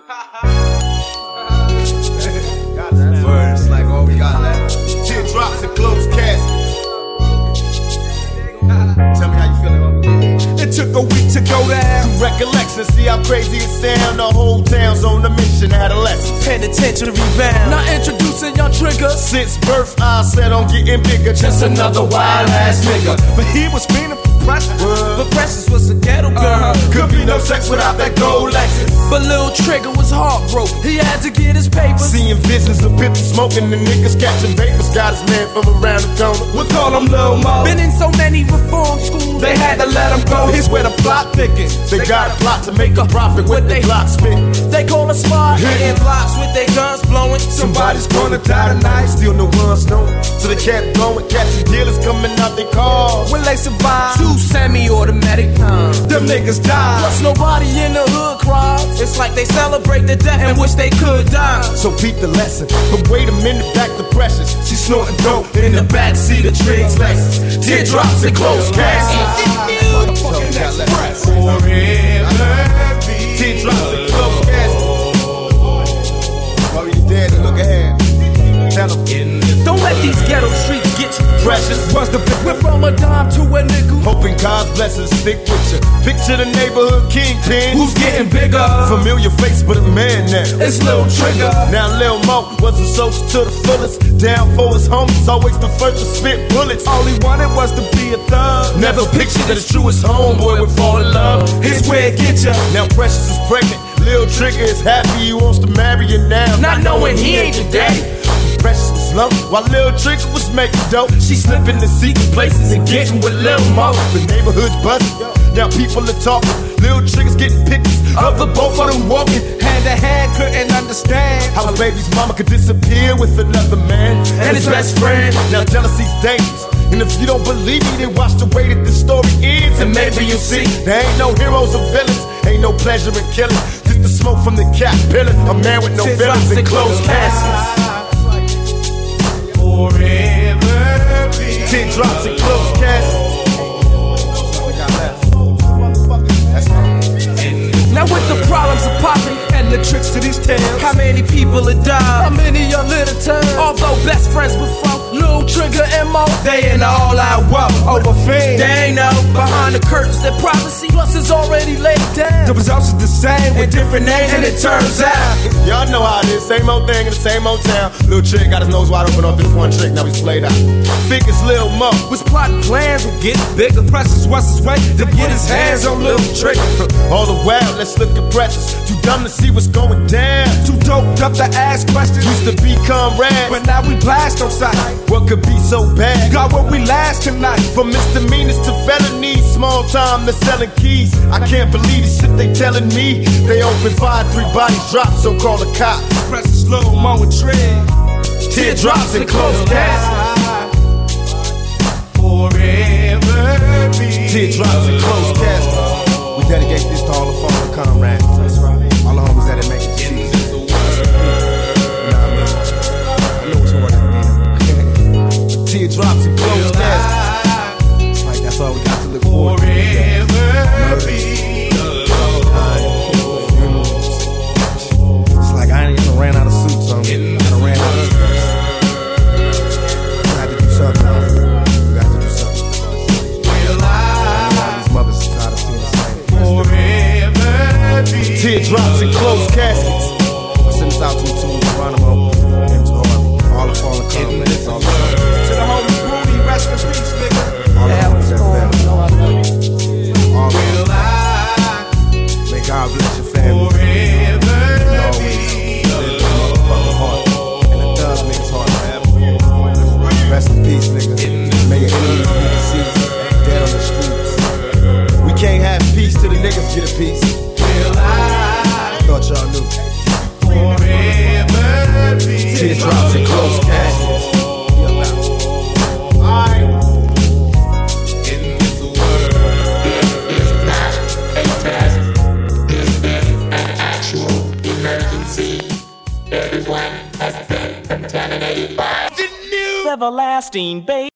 Words like all we got left. Teardrops and closed caskets. Tell me how you feeling, homie. It took a week to go down. Through recollections, see how crazy it sound. The whole town's on the mission, adolescence. Penitentiary bound. Now introducing Young Trigger. Since birth, I set on getting bigger. Just another wild ass nigga. But he was feeling for Precious. But Precious was a ghetto girl. Could be no sex without that gold Lexus. But Lil Trigger was heartbroken. He had to get his papers. Seeing visions of people smoking, the niggas catching vapors. Got his man from around the corner. We'll call him Lil Mo. Been in so many reform schools, they had to let him go. Here's where the plot thickens. They got a plot to make a profit with their Glock spit. They call a spot hitting blocks with their guns blowing. Somebody's gonna die tonight. Still no one's known. So they kept going, catching dealers coming out their cars. Will they survive? 2 semi-automatic guns. Them niggas died. Plus nobody in the hood cries. It's like they celebrate the death and wish they could die. So peep the lesson. But wait a minute, back to Precious. She snorting dope in the backseat of Triggs Lexus. Teardrops and closed caskets. Motherfucking express. Teardrops and closed caskets. While you dead and look ahead. Tell them. Don't let these ghetto streets get you. Precious was the big whip from a dime to a nickel. Hoping God's blessings stick with you. Picture the neighborhood kingpin who's getting bigger. Familiar face, but a man now. It's Lil Trigger. Now Lil Mo was a soldier to the fullest. Down for his homies, always the first to spit bullets. All he wanted was to be a thug. Never pictured that his truest homeboy would fall in love. Here's where it get ya. Now Precious is pregnant. Lil Trigger is happy he wants to marry her now. Not knowing he ain't your daddy. Precious was low, while Lil Trigger was making dope. She slipping to secret places and getting with Lil Mo. The neighborhood's buzzing, now people are talking. Lil Trigger's getting pictures of the both of them walking hand to hand, couldn't understand how his baby's mama could disappear with another man and his best friend. Now jealousy's dangerous, and if you don't believe me, then watch the way that this story ends, and maybe you'll see there ain't no heroes or villains, ain't no pleasure in killing. Just the smoke from the caterpillar, a man with no feelings and closed caskets. Forever be. Teardrops and closed caskets. Now with the problems of popping and the tricks to these tales, how many people have died? How many are little turned? Although best friends before, Lil Trigger and Mo, they in the all-out war over fame. They ain't know behind the curtains that privacy plus is already laid down. The results are the same with different names, and it turns out y'all know how it is, same old thing in the same old town. Lil Trigger got his nose wide open off this one trick, now he's played out. Figures Lil Mo was plotting plans with getting bigger. Precious was his way to get his hands on Lil Trigger. All the while, let's look at Precious. Too dumb to see what's going down, too doped up to ask questions. Used to be comrades, but now we blast on sight. What could be so bad? Got what we last tonight. From misdemeanors to felonies, small time to selling keys. I can't believe the shit they telling me. They open fire, 3 bodies dropped, so call the cops. Precious, Lil Mo and Triggs. Teardrops and closed caskets. Forever be. Teardrops and closed caskets. We dedicate this to all the fallen comrades. That's right. All the homies that make it cheese. I know it's hard to teardrops and closed caskets. Like that's all we got to look forward to. Forever be. It's like I ain't even ran out of suits, so I done ran out of suits. We got to do something. We got to do something. All these mothers are tired of seeing the same. Forever be. Teardrops and closed caskets. I send this out to Geronimo, M. Harvey, all the fallen comrades, all the to the homie Rudy, rest in peace, nigga. all the homies that fell. All the homies. May God bless your family. Forever Always be. live in the motherfucking heart. And it does make his heart forever. Rest in peace, nigga. May your enemies be deceased, dead on the streets. We can't have peace till the niggas get a piece. Thought y'all knew. Forever be. Teardrops and closed caskets. In this world. Actual emergency. Everyone has been contaminated by the new everlasting baby.